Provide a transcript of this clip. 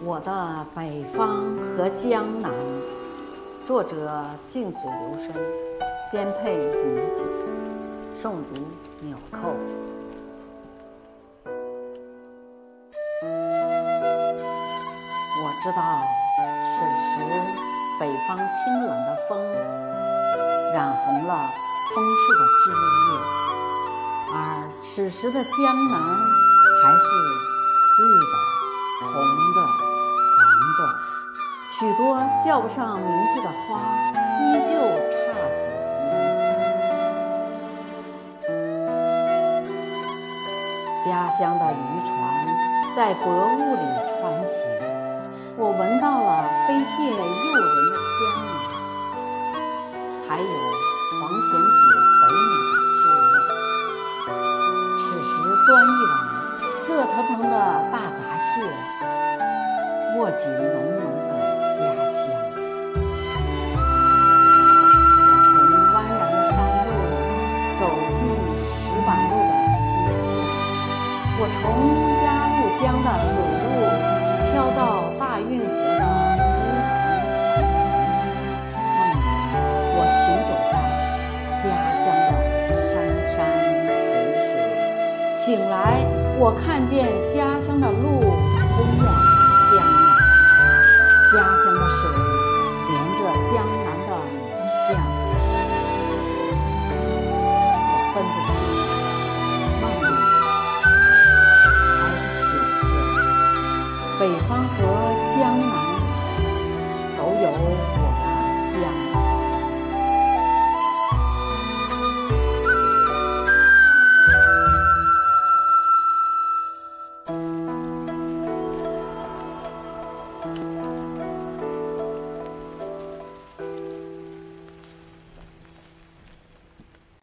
我的北方和江南，作者静水流深，编配米酒，诵读纽扣。我知道，此时北方清冷的风染红了枫树的枝叶，而此时的江南还是绿的、红的、黄的，许多叫不上名字的花依旧姹紫嫣。家乡的渔船在薄雾里穿行，我闻到了飞蟹诱人的香味，还有黄蚬子肥美的滋味。此时端一碗热腾腾的大闸蟹，握紧浓浓的家乡。我从蜿蜒的山路走进石板路的街巷，我从鸭绿江的水路飘到大运河的乌篷船，梦里我行走在家乡的山山水水，醒来我看见家乡的路通往江南，家乡的水连着江